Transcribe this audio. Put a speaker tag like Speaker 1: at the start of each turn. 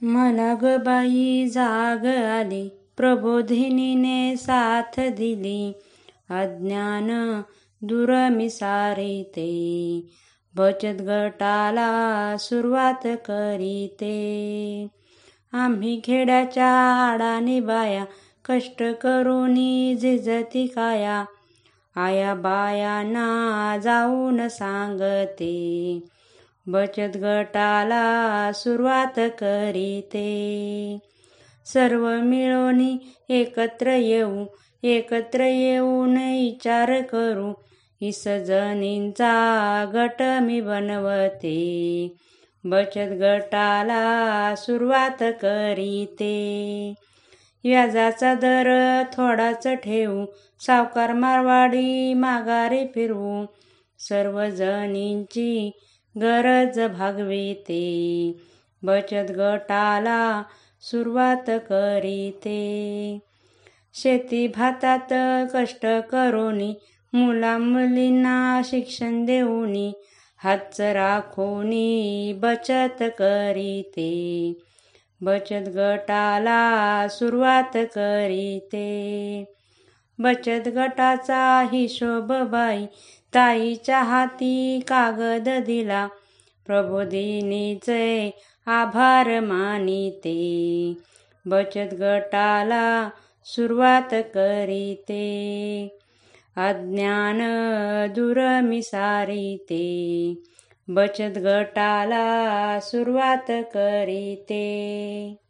Speaker 1: मला ग बाई जाग आली, प्रबोधिनीने साथ दिली. अज्ञान दूर मी सारिते, बचत गटाला सुरुवात करीते. आम्ही खेड्याच्या आडाणी बाया, कष्ट करूनी झिजती काया. आया बायांना जाऊन सांगते, बचत गटाला सुरुवात करीते. सर्व मिळून एकत्र येऊन विचार करू. 20 जणींचा गट मी बनवते, बचत गटाला सुरुवात करीते. व्याजाचा दर थोडाच ठेवू, सावकार मारवाडी माघारी फिरवू. सर्व जणींची गरज भागविते, बचत गटाला सुरुवात करीते. शेती भातात कष्ट करूनी, मुला मुलींना शिक्षण देऊनी. हातच राखूनी बचत करीते, बचत गटाला सुरुवात करीते. बचत गटाचा हिशोब बाई, ताईच्या हाती कागद दिला. प्रबोधिनीचे आभार मानिते, बचत गटाला सुरुवात करीते. अज्ञान दूर मी सारिते, बचत गटाला सुरुवात करीते.